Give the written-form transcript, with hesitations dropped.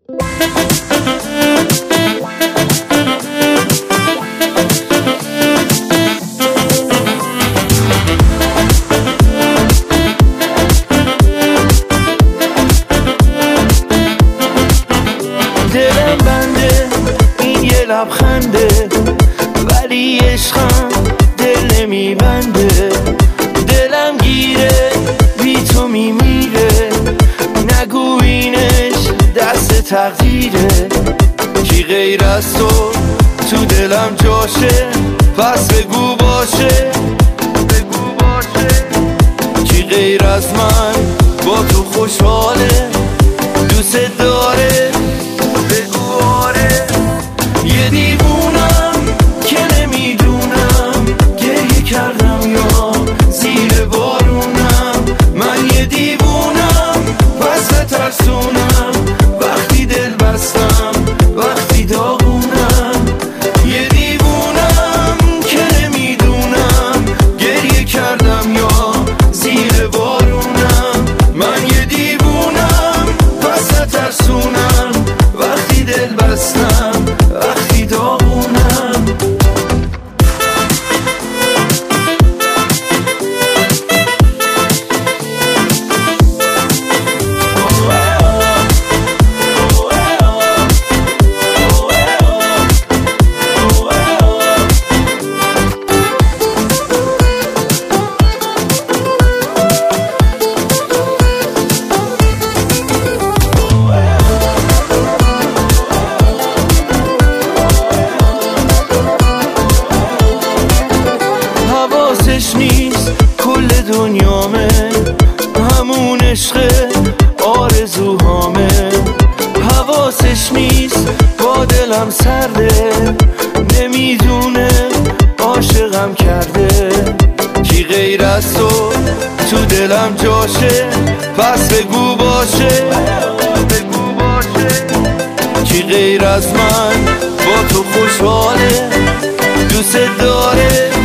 دلم بنده این یه لبخنده، ولی عشقم دل نمیبنده. دلم گیره بی تو میمیره، نگو اینش دست تقدیره. کی غیر از تو دلم جاشه، پس بگو باشه. کی غیر از من با تو خوشحاله، دوست داره. بگو آره. یه دیوونم که نمیدونم گریه کردم یا زیر بارونم. من یه دیوونم پس بترسونم، وقتی دل بستم وقتی داغونم. یه دیوونم که نمیدونم گریه کردم یا زیر بارونم. من یه دیوونم پس بترسونم، وقتی دل بستم وقتی داغونم. حواسش نیست کل دنیامه، همون عشق آرزوهامه. حواسش نیست با دلم سرده، نمیدونه عاشقم کرده. کی غیر از تو دلم جاشه، پس بگو باشه. کی غیر از من با تو خوشحاله، دوست داره.